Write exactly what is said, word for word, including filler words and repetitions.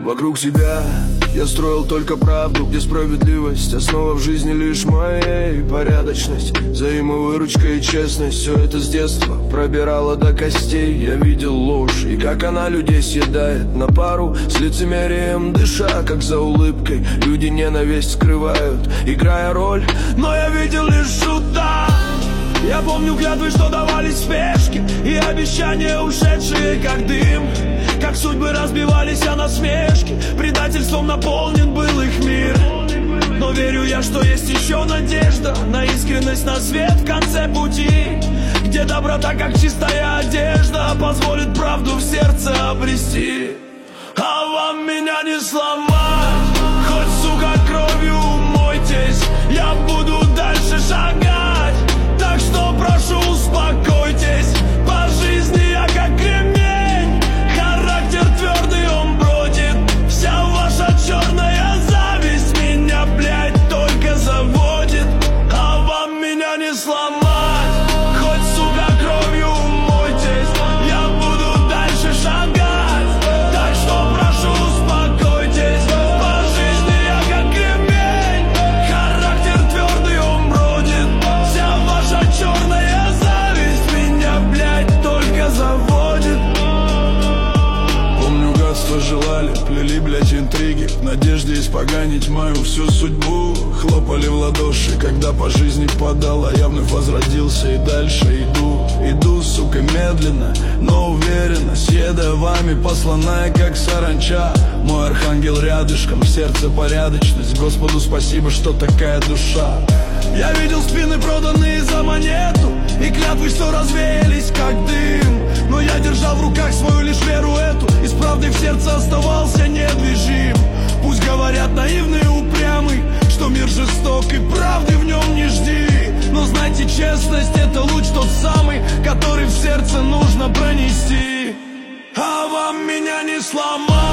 Вокруг себя я строил только правду, где справедливость основа в жизни лишь моей порядочность, взаимовыручка и честность. Все это с детства пробирало до костей. Я видел ложь и как она людей съедает на пару с лицемерием, дыша как за улыбкой. Люди ненависть скрывают, играя роль, но я видел лишь шута. Я помню клятвы, что давались в спешке, и обещания, ушедшие как дым. Как судьбы разбивались о насмешки, предательством наполнен был их мир. Но верю я, что есть еще надежда на искренность, на свет в конце пути, где доброта, как чистая одежда, позволит правду в сердце обрести. А вам меня не сломать, хоть, сука, кровью умойтесь, я буду дальше шагать. Так что прошу, успокойтесь, по жизни я как кремень, характер твердый, он бродит. Вся ваша черная зависть меня, блядь, только заводит. А вам меня не сломать, хоть, сука, кровью умойтесь, я буду дальше шагать. Так что прошу, успокойтесь, по жизни я как кремень, характер твердый, он бродит. Вся ваша черная зависть меня, блядь, только заводит. Помню, гадство желали, плели, блядь, интриги в надежде испоганить мою всю судьбу. Хлопали в ладоши, когда по жизни подала. Я вновь возродился и дальше иду. Иду, сука, медленно, но уверенно, съедая вами, посланная как саранча. Мой архангел рядышком, в сердце порядочность. Господу спасибо, что такая душа. Я видел спины, проданные за монету, и клятвы, что развеялись как дым. Но я держал в руках свою лишь веру эту, и с правдой в сердце оставался недвижим. Пусть говорят наивный и упрямый, что мир жесток и правды в нем не жди. Но знайте, честность — это луч тот самый, который в сердце нужно пронести. А вам меня не сломать,